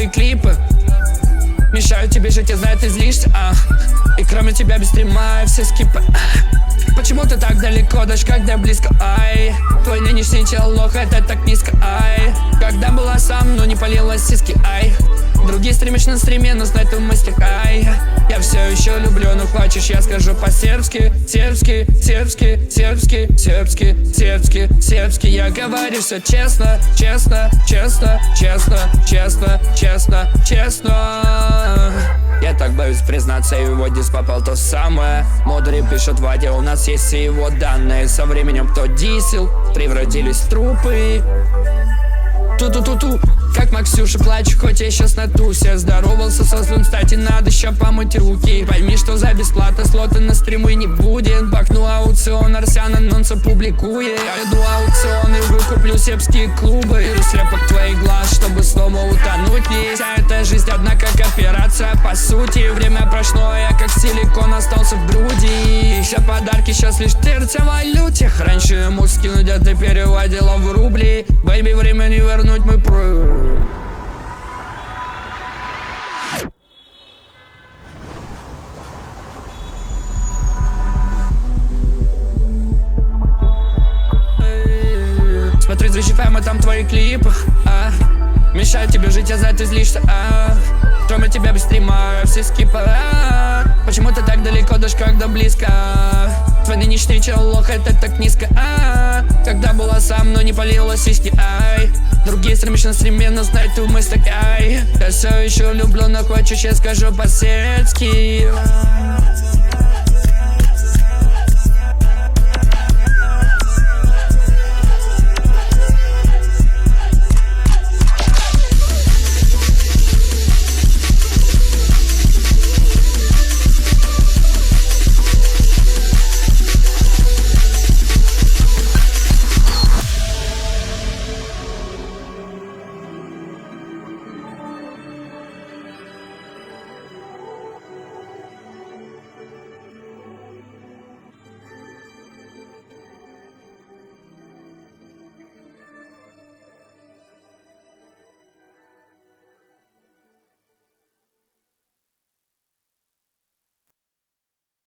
твои клипы мешают тебе жить, я знаю, ты злишься, и кроме тебя без стрима все скипы. Почему ты так далеко, даже когда близко, ай? Твой нынешний чел лох, это так низко, ай. Когда была сам, но не полилась сиськи, ай. Другие стримишь на стриме, но знай ты в мыслях, ай. Я все еще люблю, но хочешь, я скажу по-сербски. Сербски, сербски, сербски, сербски, сербски, сербски. Я говорю все честно, честно, честно, честно, честно, честно, честно. Я так боюсь признаться, его диск попал то самое. Мудрый пишет Вадя, у нас есть все его данные. Со временем кто дисел, превратились в трупы. Ту-ту-ту-ту, как Максюша плачу, хоть я сейчас на тусе. Здоровался со злым, кстати, надо еще помыть руки. Пойми, что за бесплатно слоты на стримы не будет. Бакну аукцион, Арсян анонса публикует. Я иду аукцион и выкуплю сербские клубы. Беру слепок твоих глаз, чтобы снова утонуть. Вся эта жизнь одна как операция, по сути. Время прошло, я как силикон остался в груди. Все подарки сейчас лишь терцы в валюте. Раньше ему скинуть, а ты переводила в рубли. Бэйби, время не вернуть, мы Смотри, защищаем, там твои клипы, мешают тебе жить, я знаю, ты злишься, кроме тебя без стрима все скипы, почему ты так далеко, даже когда близко? Твой нынешний чел лох, это так низко, когда была сам, но не полилась сиськи, ай. Другие стримишь на стриме, но знай ты в мыслях, ай. Я все еще люблю, но хочешь, я скажу по-сербски.